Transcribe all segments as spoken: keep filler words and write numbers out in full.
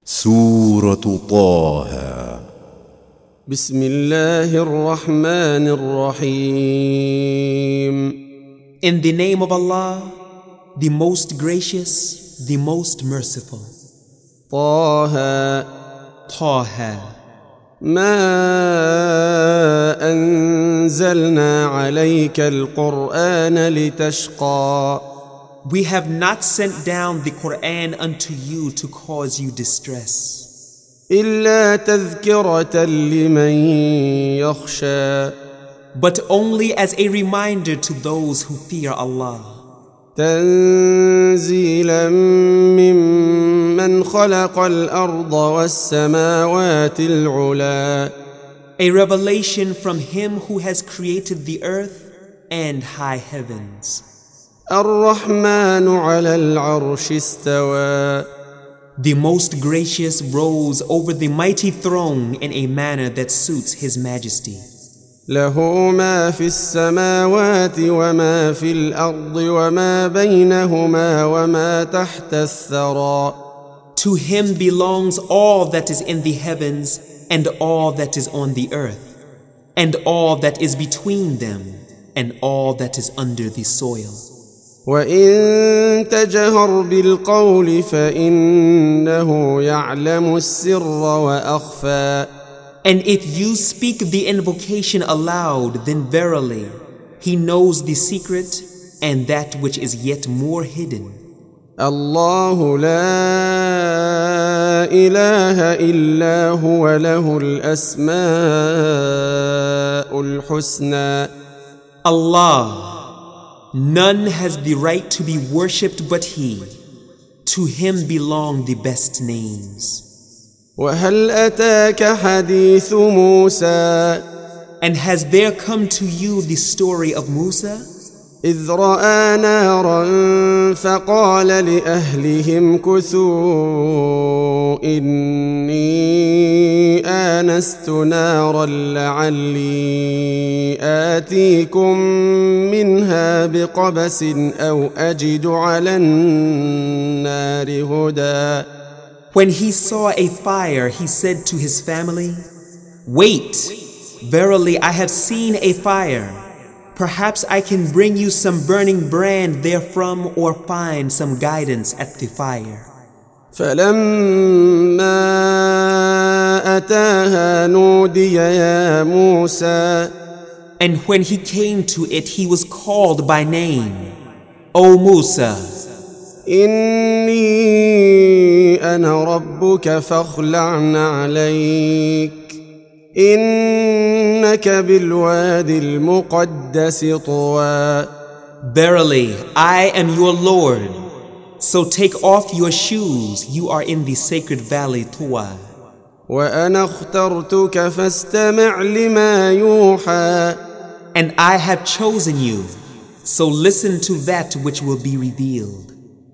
سورة طه. بسم الله الرحمن الرحيم. In the name of Allah, the most gracious, the most merciful. طه. طه. ما أنزلنا عليك القرآن لتشقى. We have not sent down the Quran unto you to cause you distress. إلا تذكرة لمن يخشى. But only as a reminder to those who fear Allah. تنزيلا ممن خلق الأرض والسماوات العلا. A revelation from Him who has created the earth and high heavens. الرحمن على العرش استوى. The most gracious rose over the mighty throne in a manner that suits His majesty. له ما في السماوات وما في الأرض وما بينهما وما تحت الثرى. To Him belongs all that is in the heavens and all that is on the earth, and all that is between them, and all that is under the soil. وإن تجهر بالقول فإنه يعلم السر وأخفى. And if you speak the invocation aloud, then verily He knows the secret and that which is yet more hidden. الله لا إله إلا هو له الأسماء الحسنى. Allah, none has the right to be worshipped but He. To Him belong the best names. وهل أتاك حديث موسى. And has there come to you the story of Musa? إذ رأى نارا فقال لأهلهم كثوا إني آنست نارا لعلي آتيكم منها بقبس أو أجد على النار هدى. When he saw a fire, he said to his family, "Wait, verily I have seen a fire. Perhaps I can bring you some burning brand therefrom or find some guidance at the fire." فلما أتاها نودي يا موسى. And when he came to it, he was called by name, "O Musa, إني أنا ربك فاخلع عليك إنك بالوادي المقدس طوى. Verily, I am your Lord. So take off your shoes, you are in the sacred valley Tuwa. وأنا اخترتك فاستمع لما يوحى. And I have chosen you, so listen to that which will be revealed.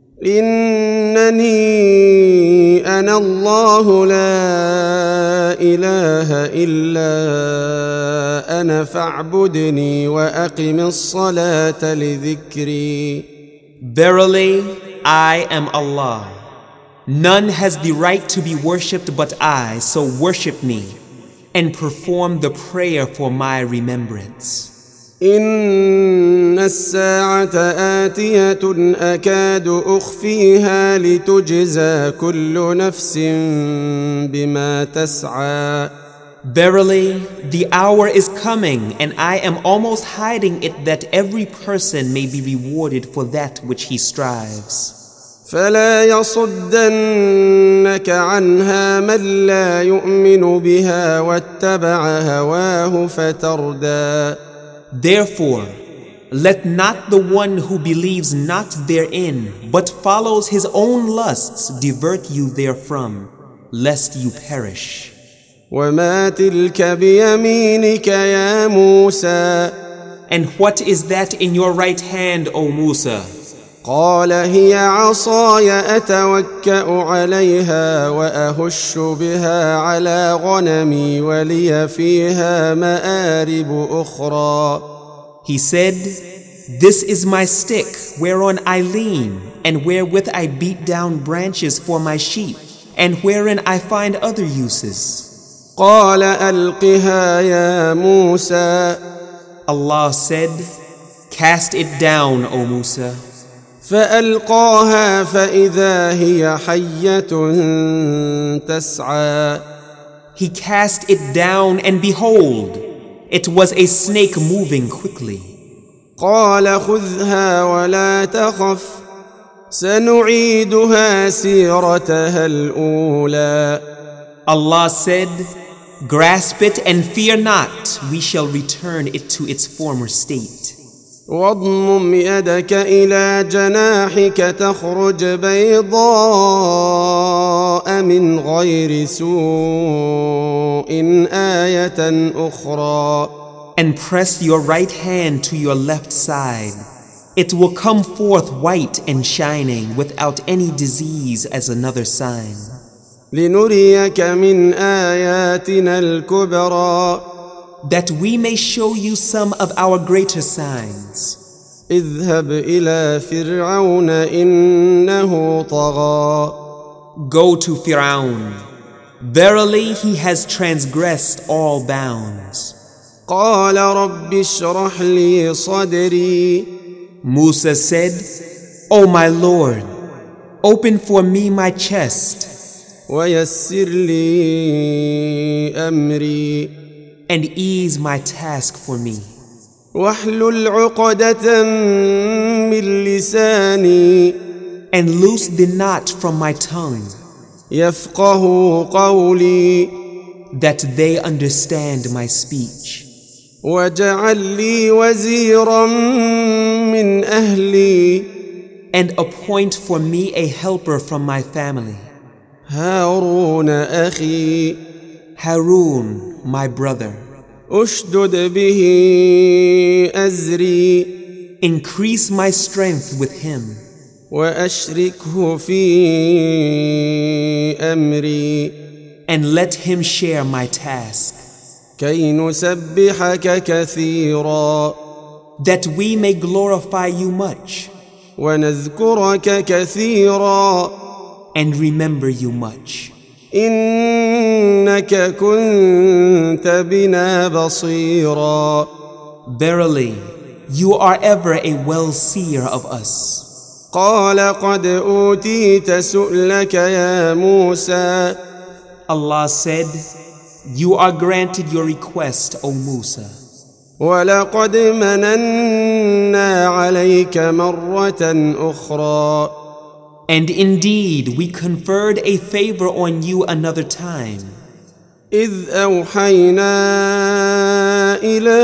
إنني أنا الله لا إله إلا أنا فاعبدني وأقم الصلاة لذكري. Verily, I am Allah. None has the right to be worshipped but I, so worship me and perform the prayer for my remembrance. إن الساعة آتية أكاد أخفيها لتجزى كل نفس بما تسعى. Verily, the hour is coming, and I am almost hiding it that every person may be rewarded for that which he strives. فلا يصدنك عنها من لا يؤمن بها واتبع هواه فتردى. Therefore, let not the one who believes not therein, but follows his own lusts, divert you therefrom, lest you perish. وما تلك بيمينك يا موسى. And what is that in your right hand, O Musa? قال هي عصاي أتوكأ عليها وأهش بها على غنمي ولي فيها مآرب أخرى. He said, "This is my stick whereon I lean, and wherewith I beat down branches for my sheep, and wherein I find other uses. قال ألقها يا موسى. Allah said, cast it down, O Musa. فألقاها فإذا هي حية تسعى. He cast it down, and behold, it was a snake moving quickly. قال خذها ولا تخف سنعيدها سيرتها الأولى. Allah said, grasp it and fear not, we shall return it to its former state. واضمم يدك إلى جناحك تخرج بيضاء من غير سوء آية أخرى. And press your right hand to your left side. It will come forth white and shining without any disease as another sign. لنريك من آياتنا الكبرى. That we may show you some of our greater signs. اذهب إلى فرعون إنه طغى. Go to Fir'aun. Verily he has transgressed all bounds. قال رب اشرح لي صدري. Musa said, O my Lord, open for me my chest. ويسر لي أمري. And ease my task for me. واحلل عقدة من لساني. And loose the knot from my tongue. يفقه قولي. That they understand my speech. واجعل لي وزيرا من أهلي. And appoint for me a helper from my family. هارون أخي. Harun, my brother. أشدد به أزري. Increase my strength with him. وأشركه في أمري. And let him share my task. كي نسبحك كثيرا. That we may glorify you much. ونذكرك كثيرا. And remember you much. إنك كنت بنا بصيرا. Verily, you are ever a well-seer of us. قال قد أوتيت سؤلك يا موسى. Allah said, you are granted your request, O Musa. ولقد مننا عليك مرة أخرى. And indeed, we conferred a favor on you another time. إذ أوحينا إلى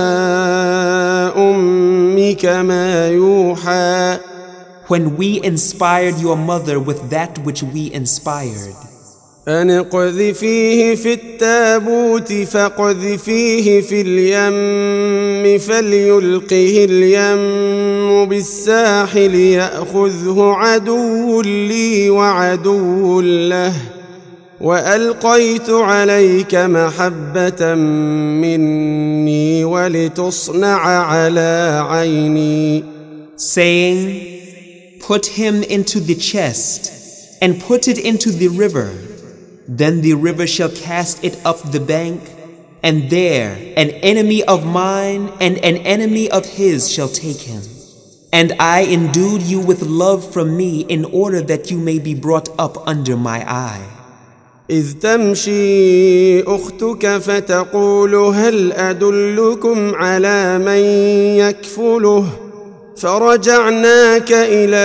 أمك ما يوحى. When we inspired your mother with that which we inspired. أن اقذفيه في التابوت فاقذفيه في اليم فليلقه اليم بالساحل يأخذه عدو لي وعدو له وألقيت عليك محبة مني ولتصنع على عيني. Saying, put him into the chest and put it into the river. Then the river shall cast it up the bank, and there an enemy of mine and an enemy of his shall take him. And I endued you with love from me in order that you may be brought up under my eye. إذ تمشي أختك فتقول هل أدلكم على من يكفله فرجعناك إلى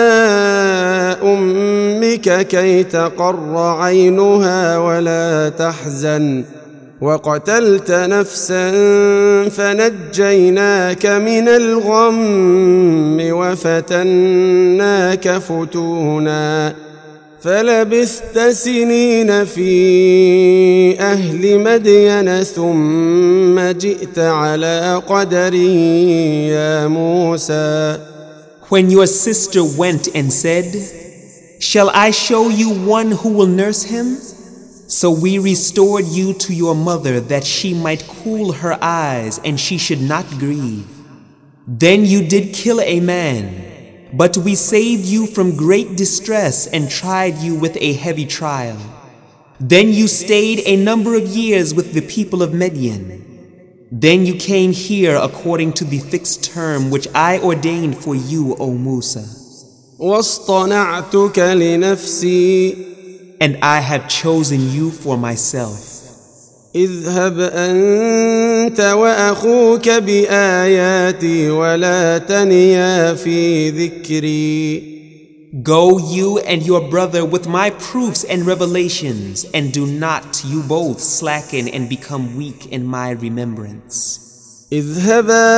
أمك كي تقر عينها ولا تحزن وقتلت نفسا فنجيناك من الغم وفتناك فتونا فلبثت سنين في أهل مدين ثم جئت على قدر يا موسى. When your sister went and said, shall I show you one who will nurse him? So we restored you to your mother that she might cool her eyes and she should not grieve. Then you did kill a man. But we saved you from great distress and tried you with a heavy trial. Then you stayed a number of years with the people of Midian. Then you came here according to the fixed term which I ordained for you, O Musa. واصطنعتك لنفسي. And I have chosen you for myself. اذهب أنت وأخوك بآياتي ولا تنيا في ذكري. Go you and your brother with my proofs and revelations, and do not you both slacken and become weak in my remembrance. اذهبا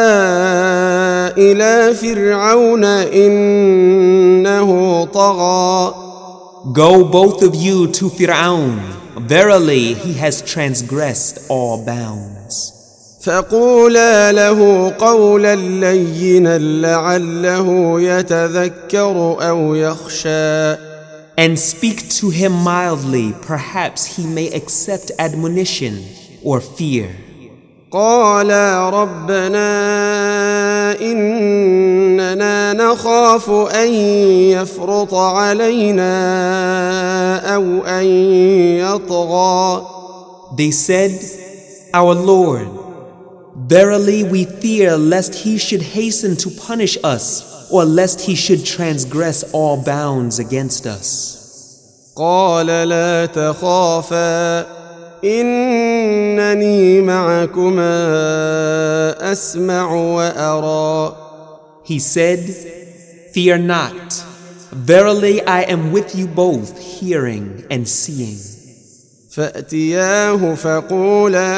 إلى فرعون إنه طغى. Go both of you to Fir'aun. Verily, he has transgressed all bounds. فقولا له قولا لينا لعله يتذكر أو يخشى. And speak to him mildly, perhaps he may accept admonition or fear. قالا ربنا إننا نخاف أن يفرط علينا أو أن يطغى. They said, Our Lord, verily we fear lest he should hasten to punish us, or lest he should transgress all bounds against us. قال لا تخافا إنني معكما أسمع وأرى. He said, Fear not. Verily I am with you both, hearing and seeing. فأتياه فقولا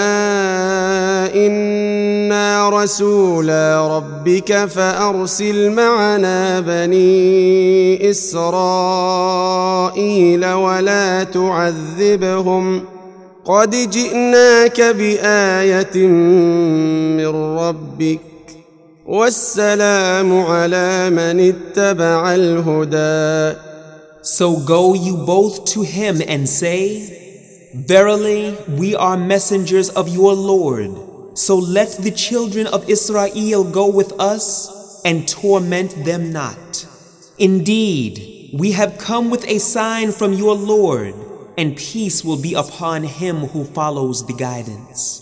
إنا رسولا ربك فأرسل معنا بني إسرائيل ولا تعذبهم قد جئناك بآية من ربك والسلام على من اتبع الهدى. So go you both to him and say, Verily we are messengers of your Lord, so let the children of Israel go with us and torment them not. Indeed, we have come with a sign from your Lord, and peace will be upon him who follows the guidance.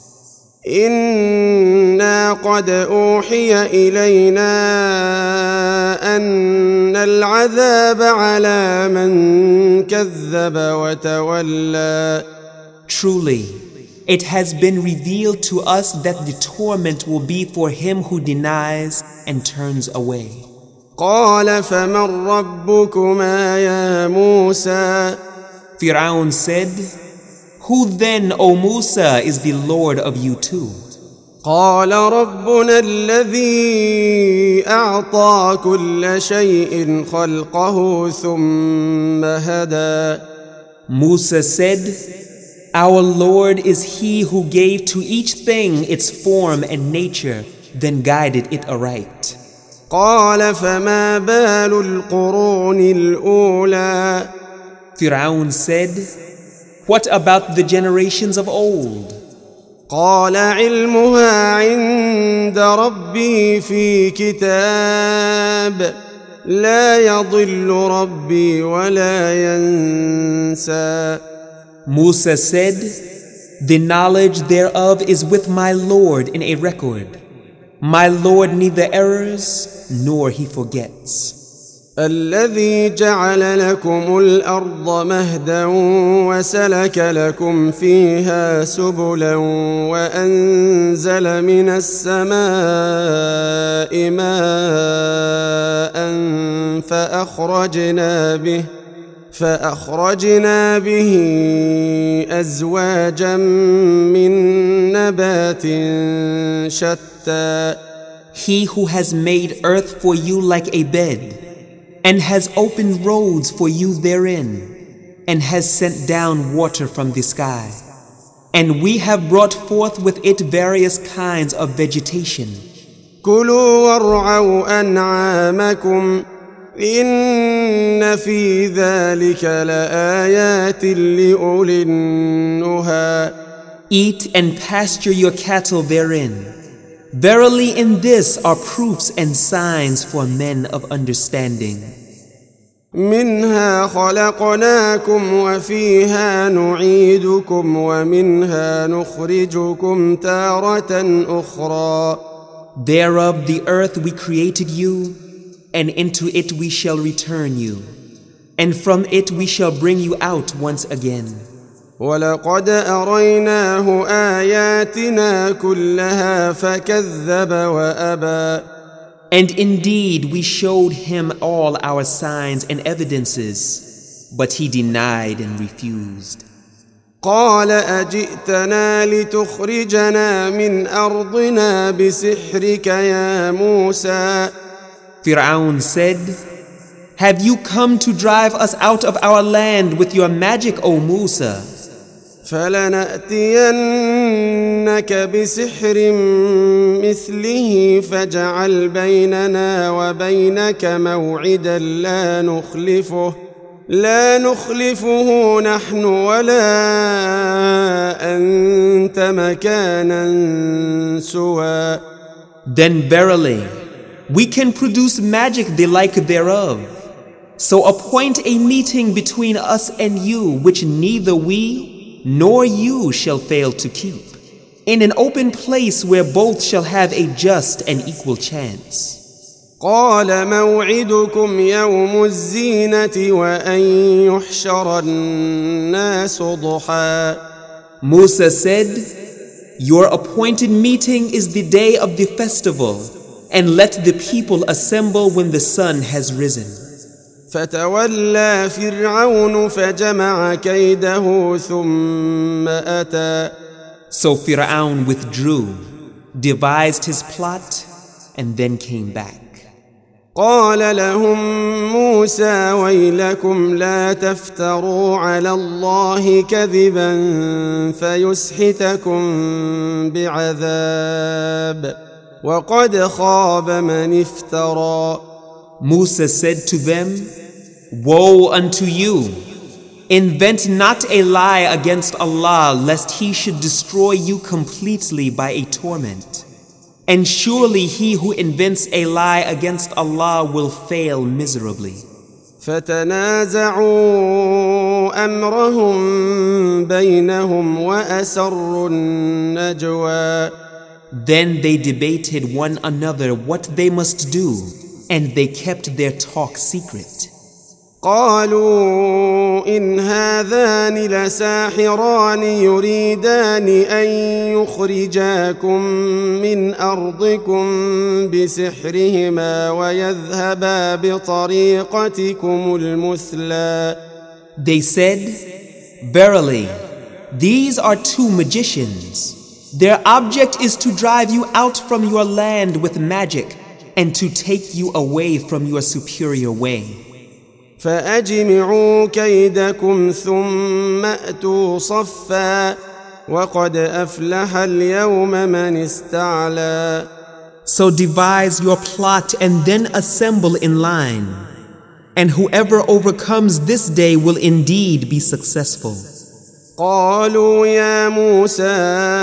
إنا قد أوحي إلينا أن العذاب على من كذب وتولى. Truly, it has been revealed to us that the torment will be for him who denies and turns away. قال فمن ربكما يا موسى. Fir'aun said, Who then, O Musa, is the Lord of you two? قال ربنا الذي أعطى كل شيء خلقه ثم هدى. Musa said, Our Lord is he who gave to each thing its form and nature, then guided it aright. قال فما بال القرون الأولى. Fir'aun said, What about the generations of old? قال علمها عند ربي في كتاب لا يضل ربي ولا ينسى. Musa said, The knowledge thereof is with my Lord in a record. My Lord neither errs nor he forgets. الذي جعل لكم الأرض مهدا وسلك لكم فيها سبلا وأنزل من السماء ماء فأخرجنا به فأخرجنا به أزواجا من نبات شتى. He who has made earth for you like a bed, and has opened roads for you therein, and has sent down water from the sky. And we have brought forth with it various kinds of vegetation. كلوا وارعوا أنعامكم إن في ذلك لآيات لأولي النهى. Eat and pasture your cattle therein. Verily in this are proofs and signs for men of understanding. منها خلقناكم وفيها نعيدكم ومنها نخرجكم تارة أخرى. Thereof the earth we created you, and into it we shall return you, and from it we shall bring you out once again. ولقد أريناه آياتنا كلها فكذب وأبى. And indeed we showed him all our signs and evidences, but he denied and refused. قال أجئتنا لتخرجنا من أرضنا بسحرك يا موسى. Fir'aun said, Have you come to drive us out of our land with your magic, O Musa? فلنأتينك بسحر مثله فاجعل بيننا وبينك موعدا لا نخلفه لا نخلفه نحن ولا أنت مكانا سوى. Then verily, we can produce magic the like thereof. So appoint a meeting between us and you, which neither we nor you shall fail to keep, in an open place where both shall have a just and equal chance. قال موعدكم يوم الزينة وأن يحشر الناس ضحى. Musa said, Your appointed meeting is the day of the festival, and let the people assemble when the sun has risen. فتولى فرعون فجمع كيده ثم أتى. So Fir'aun withdrew, devised his plot, and then came back. قال لهم موسى ويلكم لا تفتروا على الله كذبا فيسحتكم بعذاب وقد خاب من افترى. Musa said to them, Woe unto you! Invent not a lie against Allah, lest He should destroy you completely by a torment. And surely he who invents a lie against Allah will fail miserably. فتنازعوا أمرهم بينهم وأسروا النجوى. Then they debated one another what they must do, and they kept their talk secret. قالوا إن هذان لساحران يريدان أن يخرجاكم من أرضكم بسحرهما ويذهبا بطريقتكم المثلى. They said, Verily, these are two magicians. Their object is to drive you out from your land with magic and to take you away from your superior way. فأجمعوا كيدكم ثم أتوا صفا وقد أفلح اليوم من استعلى. So devise your plot and then assemble in line, and whoever overcomes this day will indeed be successful. قالوا يا موسى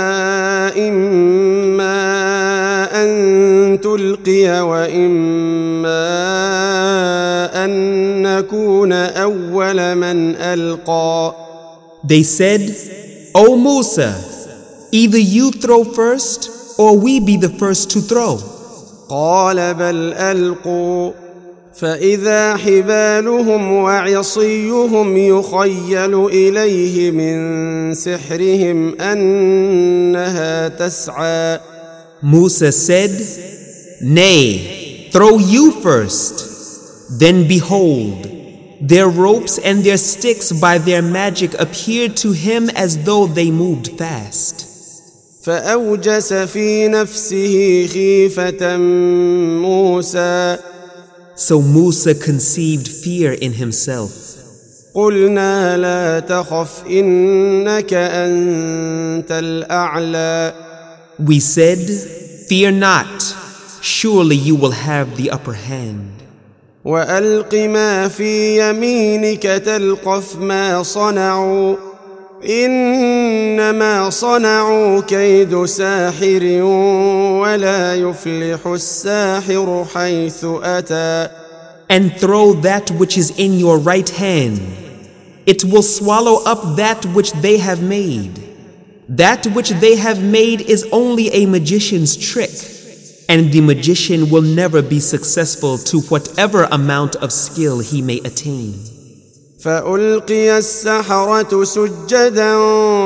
إما أن تلقي وإما أن نكون أول من ألقى. They said, O Musa, either you throw first or we be the first to throw. قال بل ألقوا فإذا حبالهم وعصيهم يخيل إليه من سحرهم أنها تسعى. Musa said, Nay, throw you first. Then behold, their ropes and their sticks by their magic appeared to him as though they moved fast. فأوجس في نفسه خيفة موسى. So Musa conceived fear in himself. قلنا لا تخف إنك أنت الأعلى. We said, Fear not, surely you will have the upper hand. وألق ما في يمينك تلقف ما صنعوا إنما صنعوا كيد ساحر ولا يفلح الساحر حيث أتى. And throw that which is in your right hand. It will swallow up that which they have made. That which they have made is only a magician's trick, and the magician will never be successful to whatever amount of skill he may attain. فألقي السحرة سجدا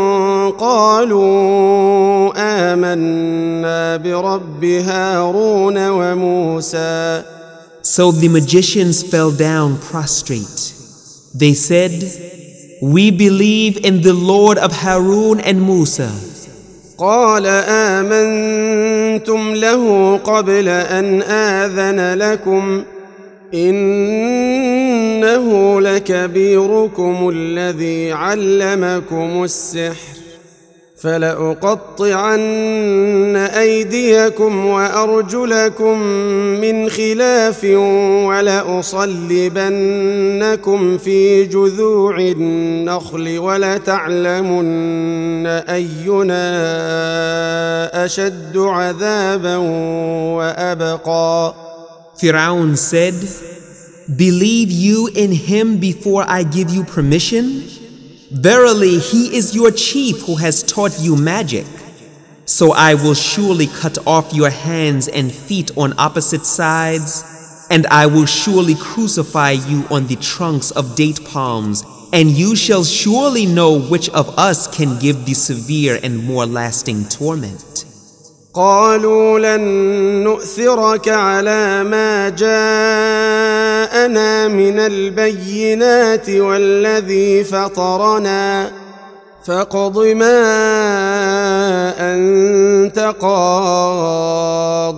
قالوا آمنا برب هارون وموسى. So the magicians fell down prostrate. They said, "We believe in the Lord of Harun and Musa." قال آمنتم له قبل أن آذن لكم إنه لكبيركم الذي علمكم السحر فلأقطعن أيديكم وأرجلكم من خلاف ولأصلبنكم في جذوع النخل ولتعلمن أينا أشد عذابا وأبقى. Pharaoh said, "Believe you in him before I give you permission? Verily, he is your chief who has taught you magic. So I will surely cut off your hands and feet on opposite sides, and I will surely crucify you on the trunks of date palms, and you shall surely know which of us can give the severe and more lasting torment." قالوا لن نؤثرك على ما جاءنا من البينات والذي فطرنا فاقض ما أنت قاض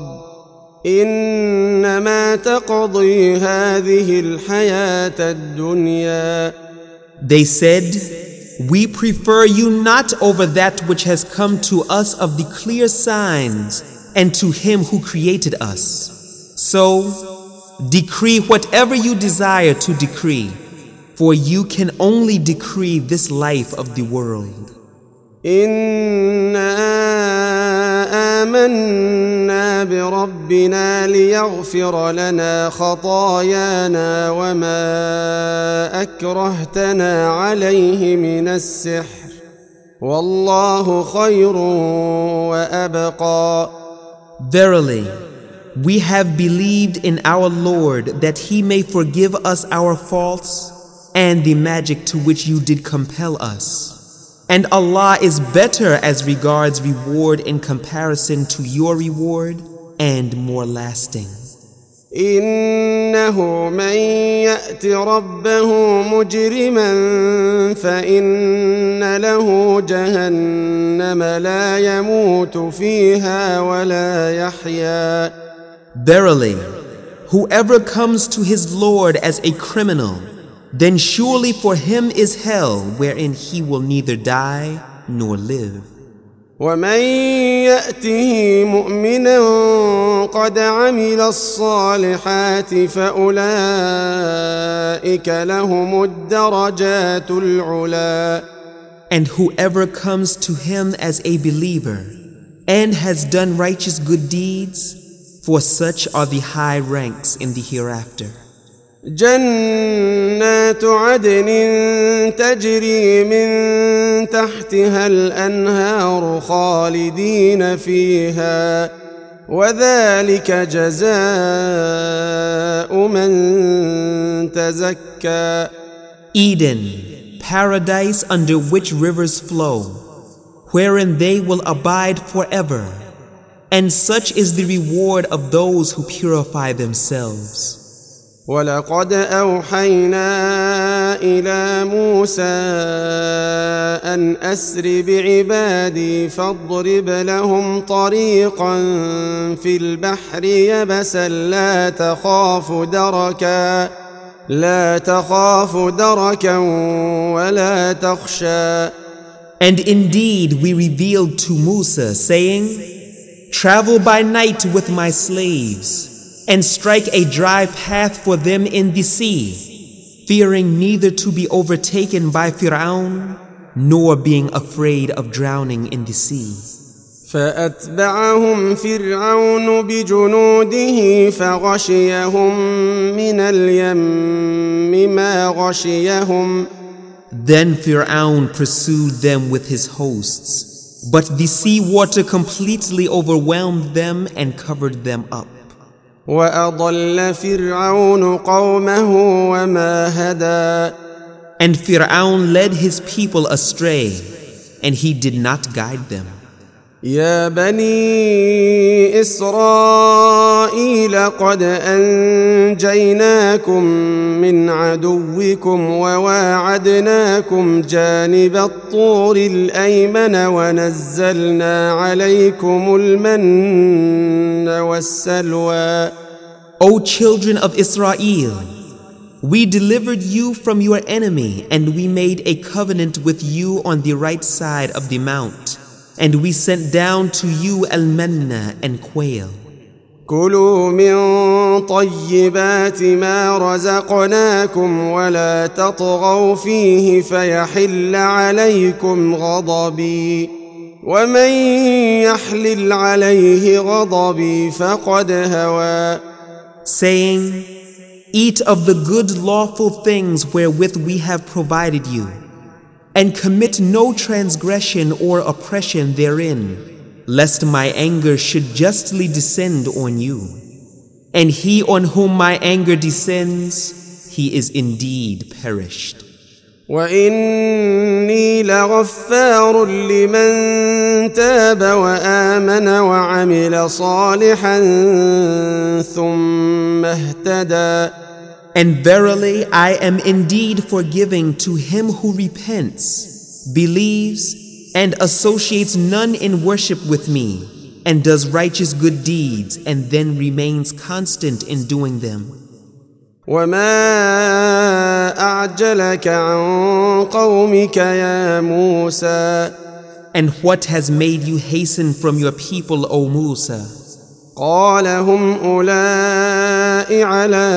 إنما تقضي هذه الحياة الدنيا. They said, "We prefer you not over that which has come to us of the clear signs and to him who created us. So, decree whatever you desire to decree, for you can only decree this life of the world." إنا آمنا بربنا ليغفر لنا خطايانا وما أكرهتنا عليه من السحر والله خير وأبقى. Verily, we have believed in our Lord that he may forgive us our faults and the magic to which you did compel us. And Allah is better as regards reward in comparison to your reward and more lasting. إنه من يأت ربه مجرما فإن له جهنم لا يموت فيها ولا يحيا. Verily, whoever comes to his Lord as a criminal, then surely for him is hell wherein he will neither die nor live. ومن يأته مؤمنا قد عمل الصالحات فأولئك لهم الدرجات العلا. And whoever comes to him as a believer and has done righteous good deeds, for such are the high ranks in the hereafter. جنات عدن تجري من تحتها الأنهار خالدين فيها وذلك جزاء من تزكى. Eden, paradise under which rivers flow, wherein they will abide forever, and such is the reward of those who purify themselves. ولقد أوحينا إلى موسى أن أسر بعبادي فاضرب لهم طريقا في البحر يبسا لا تخاف دركا لا تخاف دركا ولا تخشى. And indeed we revealed to Musa, saying, "Travel by night with my slaves, and strike a dry path for them in the sea, fearing neither to be overtaken by Fir'aun nor being afraid of drowning in the sea. فأتبعهم فرعون بجنوده فغشيهم من اليم ما غشيهم. Then Fir'aun pursued them with his hosts, but the sea water completely overwhelmed them and covered them up. وأضل فرعون قومه وما هدى. And Fir'aun led his people astray, and he did not guide them. يا بني إسرائيل قد أنجيناكم من عدوكم وواعدناكم جانب الطور الأيمن ونزلنا عليكم المن والسلوى. O children of Israel, we delivered you from your enemy, and we made a covenant with you on the right side of the mount. And we sent down to you al-manna and quail. كلوا من طيبات ما رزقناكم ولا تطغوا فيه فيحل عليكم غضبي ومن يحلل عليه غضبي فقد هوى. Saying, eat of the good lawful things wherewith we have provided you, and commit no transgression or oppression therein, lest my anger should justly descend on you. And he on whom my anger descends, he is indeed perished. وإني لغفار لمن تاب وآمن وعمل صالحا ثم اهتدى. And verily, I am indeed forgiving to him who repents, believes, and associates none in worship with me, and does righteous good deeds, and then remains constant in doing them. وما أعجلك عن قومك يا موسى. And what has made you hasten from your people, O Musa? قال هم أولئك على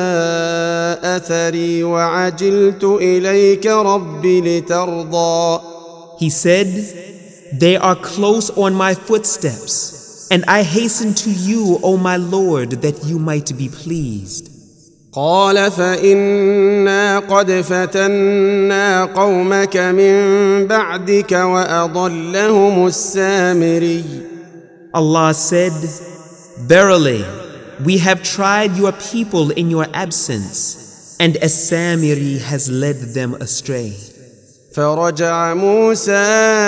أثري وعجلت إليك رب لترضى. He said, they are close on my footsteps, and I hasten to you, O my Lord, that you might be pleased. قال فإنا قد فتنا قومك من بعدك وأضلهم السامري. Allah said, verily, we have tried your people in your absence, and As-Samiri has led them astray. فرجع موسى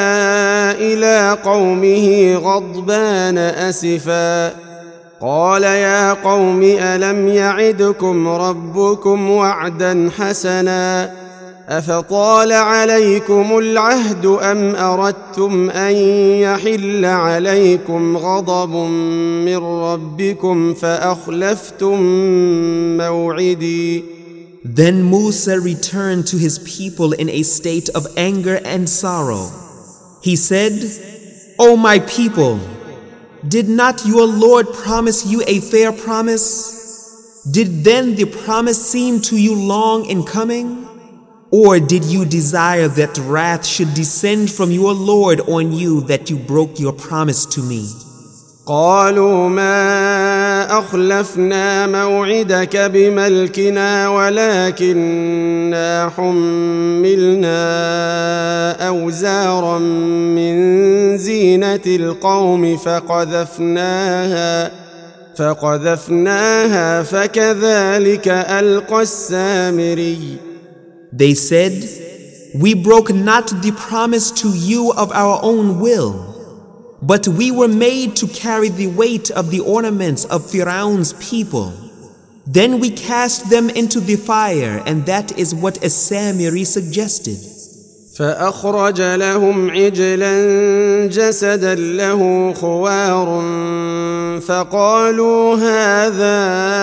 إلى قومه غضبان أسفا قال يا قوم ألم يعدكم ربكم وعدا حسنا أفطال عليكم العهد أم أردتم أن يحل عليكم غضب من ربكم فأخلفتم موعدي. Then Musa returned to his people in a state of anger and sorrow. He said, O my people, did not your Lord promise you a fair promise? Did then the promise seem to you long in coming? Or did you desire that wrath should descend from your Lord on you that you broke your promise to me? قالوا ما أخلفنا موعدك بملكنا ولكننا حملنا أوزارا من زينة القوم فقذفناها فقذفناها فكذلك ألقى السامري. They said, we broke not the promise to you of our own will, but we were made to carry the weight of the ornaments of Fir'aun's people. Then we cast them into the fire, and that is what As-Samiri suggested. فأخرج لهم عجلا جسدا له خوار فقالوا هذا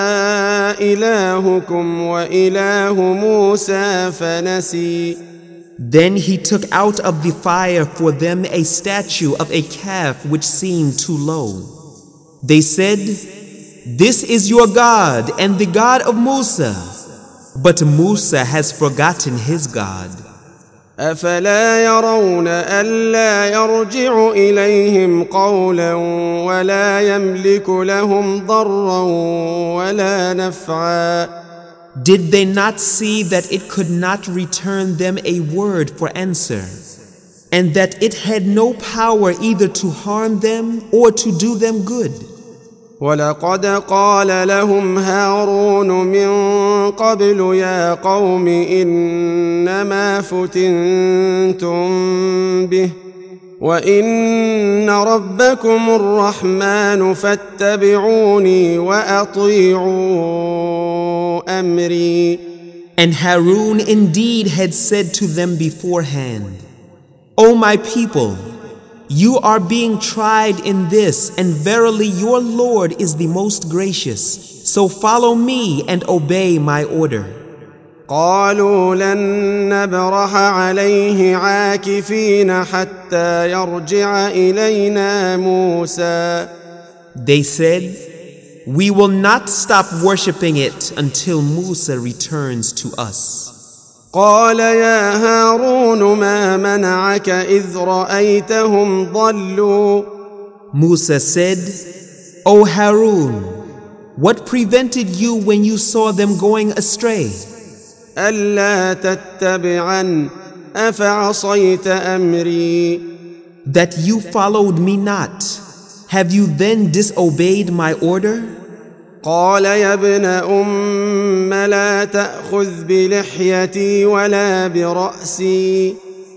إلهكم وإله موسى فنسي. Then he took out of the fire for them a statue of a calf which seemed too low. They said, this is your God and the God of Musa. But Musa has forgotten his God. أفلا يرون ألا يرجع إليهم قولا ولا يملك لهم ضرا ولا نفعا. Did they not see that it could not return them a word for answer, and that it had no power either to harm them or to do them good? ولقد قال لهم هارون من قبل يا قوم إنما فتنتم به وإن ربكم الرحمن فاتبعوني وأطيعوا أمري. And Harun indeed had said to them beforehand, O my people, you are being tried in this, and verily your Lord is the most gracious. So follow me and obey my order. قالوا لن نبرح عليه عاكفين حتى يرجع إلينا موسى. They said, we will not stop worshipping it until Musa returns to us. قال يا هارون ما منعك إذ رأيتهم ضلوا. Musa said, O Harun, what prevented you when you saw them going astray? ألا تتبعن أفعصيت أمري. That you followed me not. Have you then disobeyed my order? قال يا ابن أم لا تأخذ بلحيتي ولا برأسي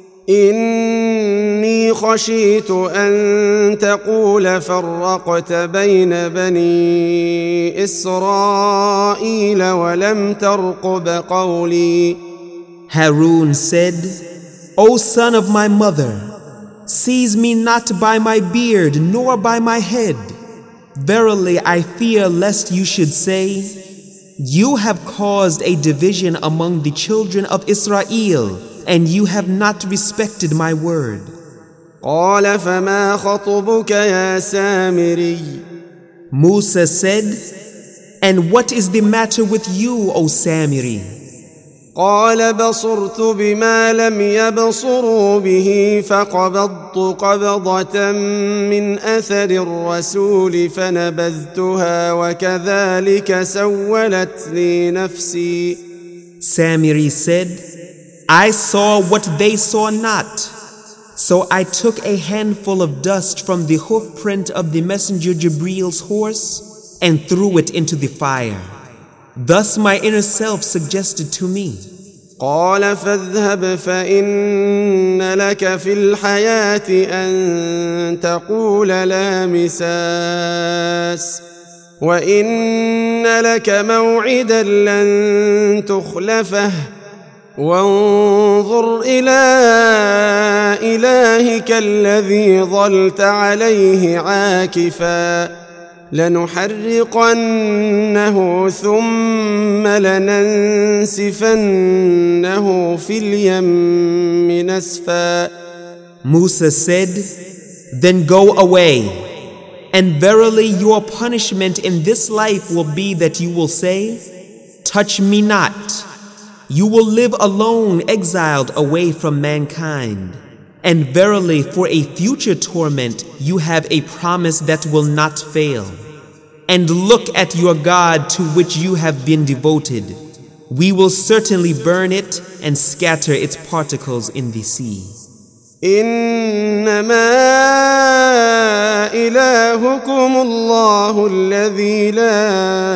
إني خشيت أن تقول فرقت بين بني إسرائيل ولم ترقب قولي. Harun said, O son of my mother, seize me not by my beard nor by my head. Verily, I fear lest you should say, you have caused a division among the children of Israel, and you have not respected my word. قال فما خطبك يا سامري. Musa said, and what is the matter with you, O Samiri? قال بصرت بما لم يبصروا به فقبضت قبضة من أثر الرسول فنبذتها وكذلك سولت لي نفسي. Samiri said, I saw what they saw not. So I took a handful of dust from the hoof print of the messenger Jibril's horse and threw it into the fire. Thus my inner self suggested to me. قال فاذهب فإن لك في الحياة أن تقول لا مساس وإن لك موعدا لن تخلفه وانظر إلى إلهك الذي ظلت عليه عاكفا لنحرقنه ثم لننسفنه في اليم نسفا. Musa said, then go away, and verily your punishment in this life will be that you will say, touch me not. You will live alone, exiled away from mankind. And verily for a future torment you have a promise that will not fail. And look at your God to which you have been devoted. We will certainly burn it and scatter its particles in the sea. إنما إلهكم الله الذي لا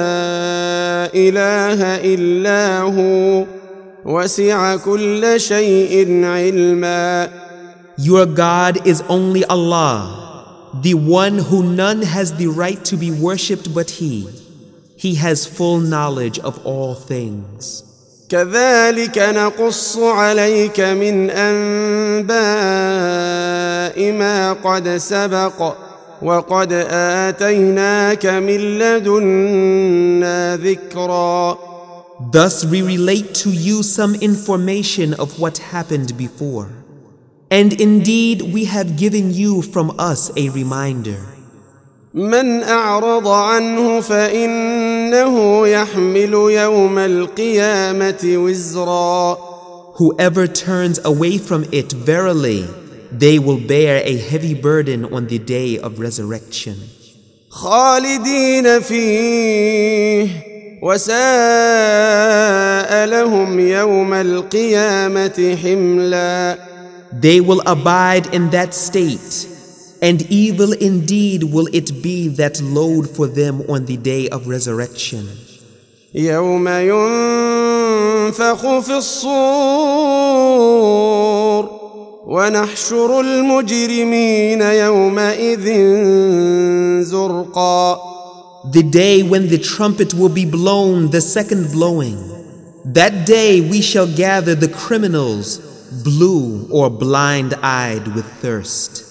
إله إلا هو وسع كل شيء علما. Your God is only Allah, the one who none has the right to be worshipped but He. He has full knowledge of all things. كذلك نقص عليك من أنباء ما قد سبق وقد آتيناك من لدنا ذكرا. Thus we relate to you some information of what happened before. And indeed we have given you from us a reminder. من أعرض عنه فإنه يحمل يوم القيامة وزرا Whoever turns away from it, verily, they will bear a heavy burden on the day of resurrection. خالدين فيه وساء لهم يوم القيامة حملا. They will abide in that state, and evil indeed will it be that load for them on the day of resurrection. يوم ينفخ في الصور ونحشر المجرمين يومئذ زرقا. The day when the trumpet will be blown, the second blowing. That day we shall gather the criminals, blue or blind-eyed with thirst.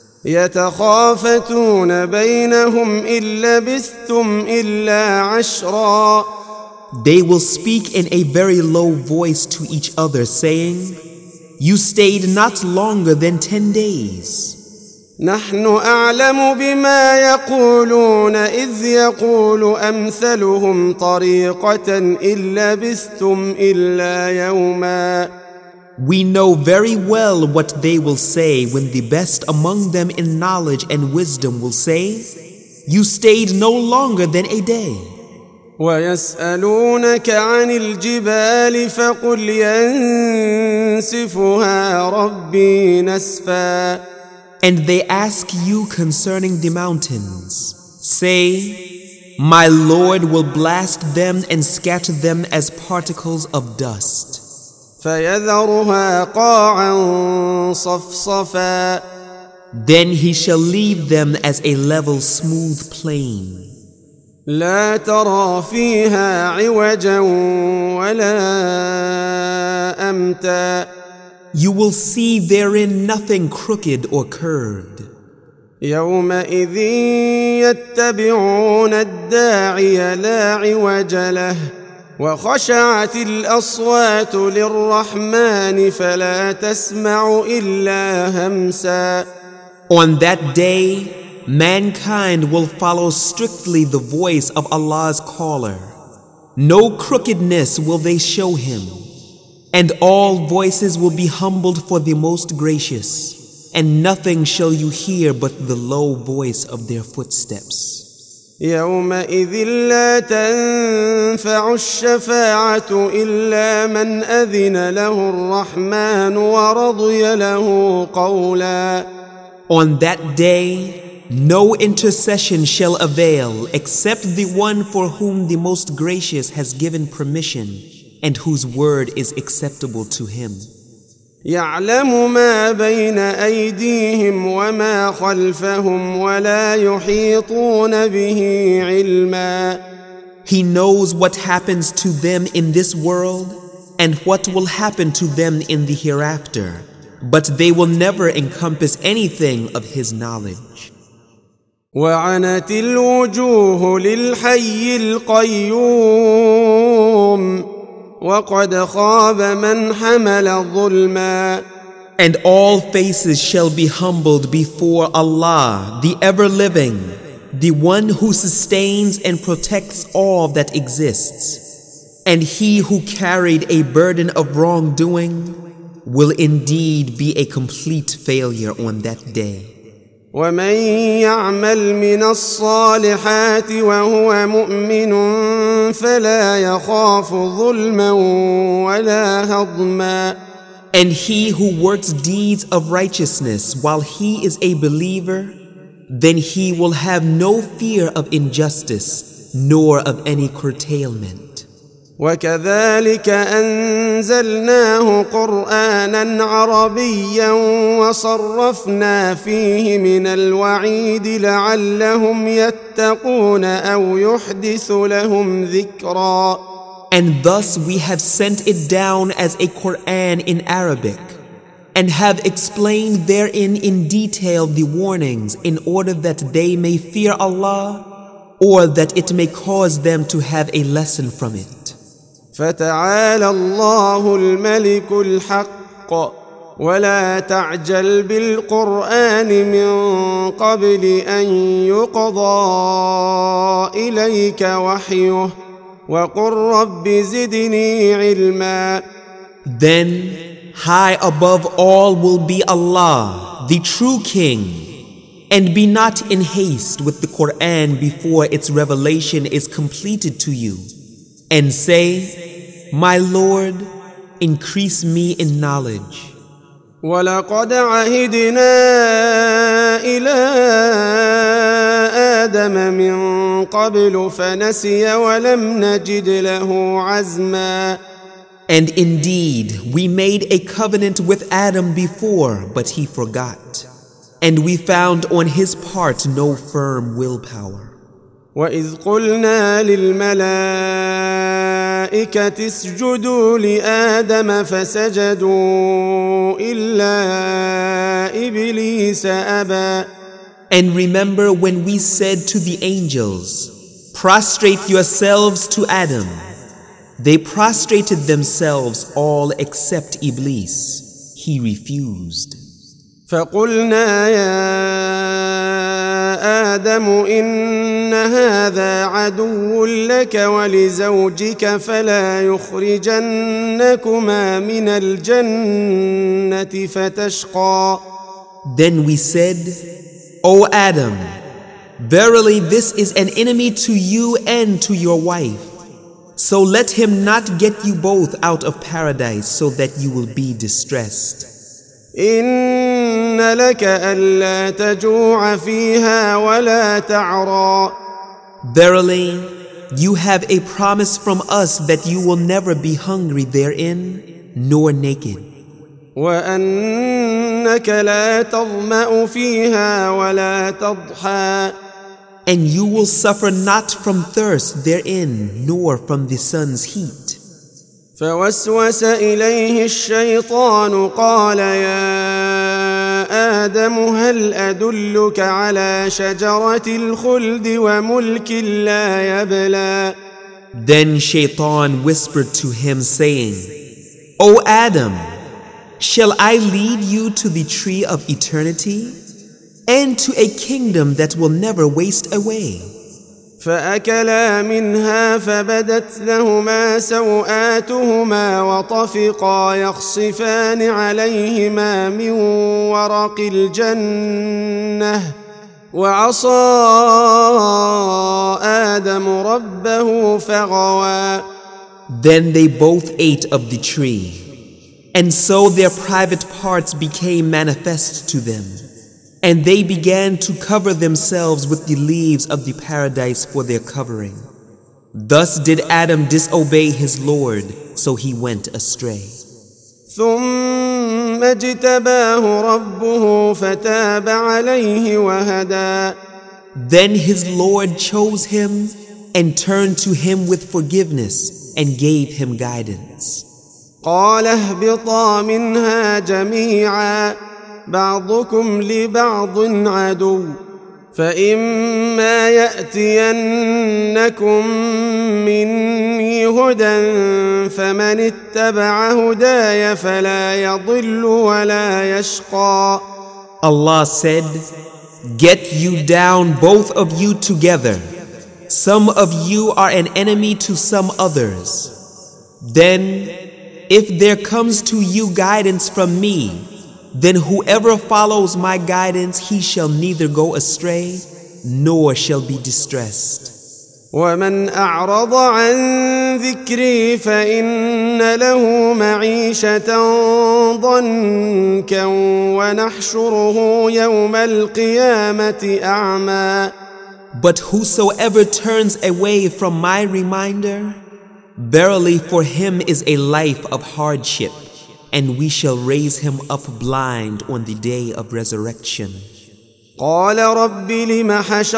يتخافتون بينهم إن لبثتم إلا عشرا. They will speak in a very low voice to each other, saying, You stayed not longer than ten days. نحن أعلم بما يقولون إذ يقول أمثلهم طريقة إن لبثتم إلا يوما. We know very well what they will say when the best among them in knowledge and wisdom will say, You stayed no longer than a day. ويسألونك عن الجبال فقل ينسفها ربي نسفا. And they ask you concerning the mountains. Say, My Lord will blast them and scatter them as particles of dust. فيذرها قاعا صفصفا. Then he shall leave them as a level smooth plain. لا ترى فيها عوجا ولا أمتا. You will see therein nothing crooked or curved. يومئذ يتبعون الداعي لا عوج له وخشعت الأصوات للرحمن فلا تسمع إلا همسا. On that day, mankind will follow strictly the voice of Allah's caller. No crookedness will they show him. And all voices will be humbled for the most gracious. And nothing shall you hear but the low voice of their footsteps. يومئذ لا تنفع الشفاعة إلا من أذن له الرحمن ورضي له قولا. On that day, no intercession shall avail except the one for whom the most gracious has given permission and whose word is acceptable to him. يعلم ما بين أيديهم وما خلفهم ولا يحيطون به علما. He knows what happens to them in this world and what will happen to them in the hereafter, but they will never encompass anything of his knowledge. وعنت الوجوه للحي القيوم وقد خاب من حمل ظلما. And all faces shall be humbled before Allah, the ever-living, the one who sustains and protects all that exists. And he who carried a burden of wrongdoing will indeed be a complete failure on that day. ومن يعمل من الصالحات وهو مؤمن فلا يخاف ظلما ولا هضما. And he who works deeds of righteousness while he is a believer, then he will have no fear of injustice nor of any curtailment. وكذلك أنزلناه قرآنا عربيا وصرفنا فيه من الوعيد لعلهم يتقون أو يحدث لهم ذكرا. And thus we have sent it down as a Quran in Arabic and have explained therein in detail the warnings in order that they may fear Allah or that it may cause them to have a lesson from it. فتعالى الله الملك الحق ولا تعجل بالقرآن من قبل أن يقضى إليك وحيه وقل رب زدني علما. Then high above all will be Allah, the true King. And be not in haste with the Quran before its revelation is completed to you. And say, My Lord, increase me in knowledge. وَلَقَدْ عَهِدْنَا إِلَىٰ آدَمَ مِن قَبْلُ فَنَسِيَ وَلَمْ نَجِدْ لَهُ عَزْمًا. And indeed, we made a covenant with Adam before, but he forgot. And we found on his part no firm willpower. وَإِذْ قُلْنَا لِلْمَلَائِكَةِ اسْجُدُوا لِآدَمَ فَسَجَدُوا إِلَّا إِبْلِيسَ أَبَى. And remember when we said to the angels, Prostrate yourselves to Adam. They prostrated themselves all except Iblis. He refused. فقلنا يا آدم إن هذا عدو لك ولزوجك فلا يخرجنكما من الجنة فتشقى. Then we said, O Adam, verily this is an enemy to you and to your wife. So let him not get you both out of paradise so that you will be distressed. إن لك ألا تجوع فيها ولا تعرى. Verily, you have a promise from us that you will never be hungry therein, nor naked. وأنك لا تظمأ فيها ولا تضحى. And you will suffer not from thirst therein, nor from the sun's heat. فوسوس إليه الشيطان قال يا آدم هل أدلك على شجرة الخلد وملك لا يبلى. Then Shaitan whispered to him, saying, O Adam, shall I lead you to the tree of eternity and to a kingdom that will never waste away? فأكلا منها فبدت لهما سوآتهما وطفقا يخصفان عليهما من ورق الجنة وعصى آدم ربه فغوى. Then they both ate of the tree, and so their private parts became manifest to them. And they began to cover themselves with the leaves of the paradise for their covering. Thus did Adam disobey his Lord, so he went astray. ثم اجتباه ربه فتاب عليه وهدى. Then his Lord chose him and turned to him with forgiveness and gave him guidance. قال اهبطا منها جميعا بعضكم لبعض عدو فإما يأتينكم مني هدى فمن اتبع هداي فلا يضل ولا يشقى. Allah said, Get you down both of you together. Some of you are an enemy to some others. Then, if there comes to you guidance from me, then whoever follows my guidance, he shall neither go astray, nor shall be distressed. ومن أعرض عن ذكري فإن له معيشة ضنكا ونحشره يوم القيامة أعمى. But whosoever turns away from my reminder, verily for him is a life of hardship, and we shall raise him up blind on the day of resurrection. قال رب لم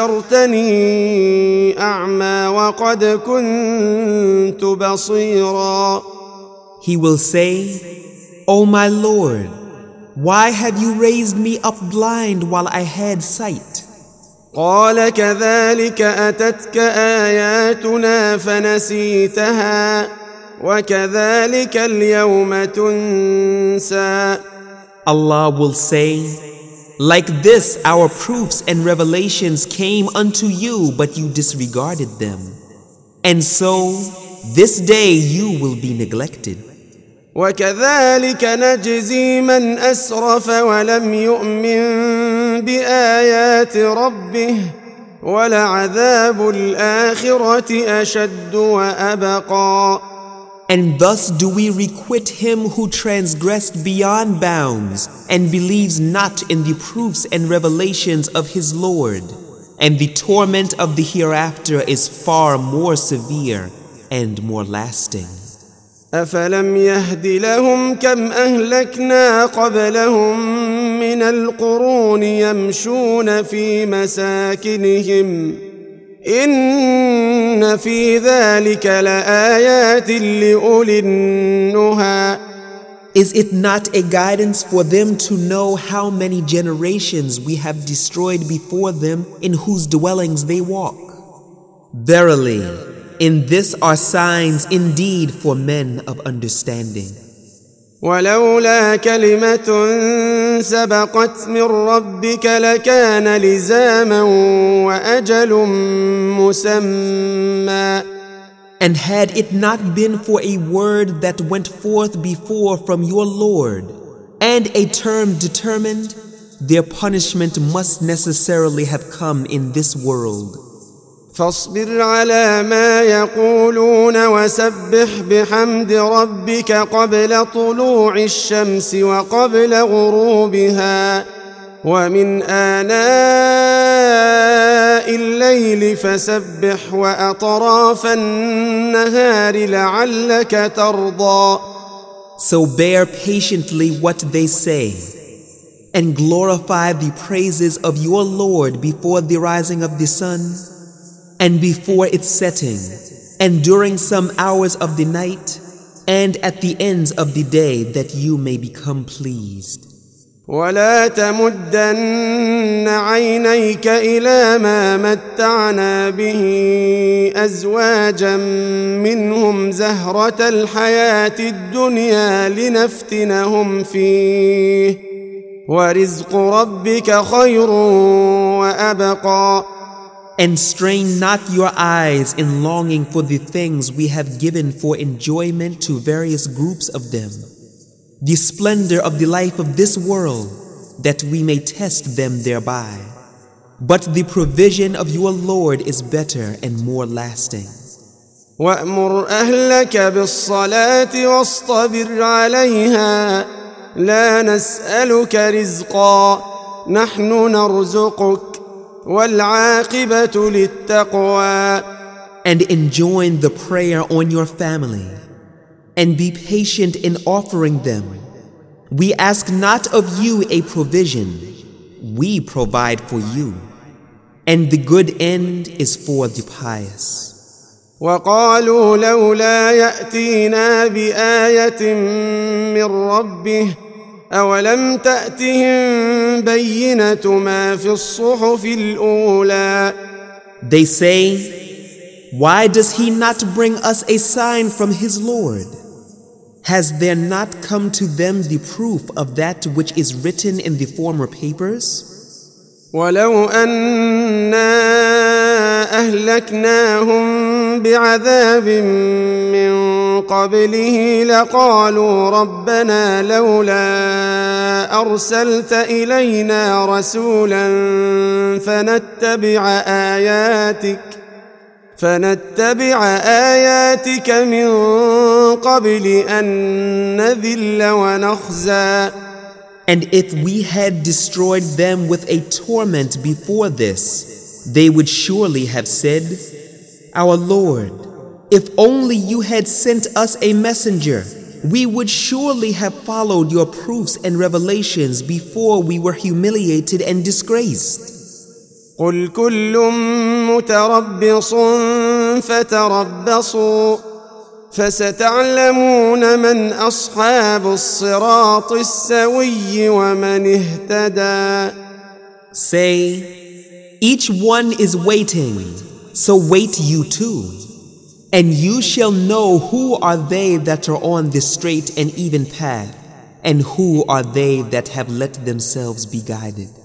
حشرتني أعمى وقد كنت بصيرا. He will say, O my Lord, why have you raised me up blind while I had sight? قال كذلك أتتك آياتنا فنسيتها وكذلك اليوم تنسى. Allah will say, Like this our proofs and revelations came unto you, but you disregarded them. And so, this day you will be neglected. وكذلك نجزي من أسرف ولم يؤمن بآيات ربه ولعذاب الآخرة أشد وأبقى. And thus do we requite him who transgressed beyond bounds and believes not in the proofs and revelations of his Lord. And the torment of the hereafter is far more severe and more lasting. أفلم يهد لهم كم أهلكنا قبلهم من القرون يمشون في مساكنهم إن في ذلك لآيات لأولي النهى. Is it not a guidance for them to know how many generations we have destroyed before them in whose dwellings they walk? Verily, in this are signs indeed for men of understanding. ولولا كلمة سبقت من ربك لكان لزاما وأجل مسمى. And had it not been for a word that went forth before from your Lord, and a term determined, their punishment must necessarily have come in this world. فاصبر على ما يقولون وسبح بحمد ربك قبل طلوع الشمس وقبل غروبها ومن آناء الليل فسبح وأطراف النهار لعلك ترضى. So bear patiently what they say, and glorify the praises of your Lord before the rising of the sun, and before its setting, and during some hours of the night, and at the ends of the day, that you may become pleased. ولا تمدن عينيك إلى ما متعنا به أزواجا منهم زهرة الحياة الدنيا لنفتنهم فيه ورزق ربك خير وأبقى. And strain not your eyes in longing for the things we have given for enjoyment to various groups of them, the splendor of the life of this world, that we may test them thereby. But the provision of your Lord is better and more lasting. وأمر أهلك بالصلاة واصطبر عليها لا نسألك رزقا نحن نرزقك والعاقبة للتقوى. And enjoin the prayer on your family, and be patient in offering them. We ask not of you a provision, we provide for you, and the good end is for the pious. وقالوا لولا يأتينا بآية من ربه أولم تأتهم بينة ما في الصحف الأولى. They say, why does he not bring us a sign from his Lord? Has there not come to them the proof of that which is written in the former papers? ولو أنا أهلكناهم بعذاب من قبله لقالوا ربنا لولا أرسلت إلينا رسولا فنتبع آياتك فنتبع آياتك من قبل أن نذل ونخزى. And if we had destroyed them with a torment before this, they would surely have said, Our Lord, if only you had sent us a messenger, we would surely have followed your proofs and revelations before we were humiliated and disgraced. قل كل متربص فتربصوا فستعلمون من أصحاب الصراط السوي ومن اهتدى. Say, each one is waiting, so wait you too, and you shall know who are they that are on the straight and even path, and who are they that have let themselves be guided.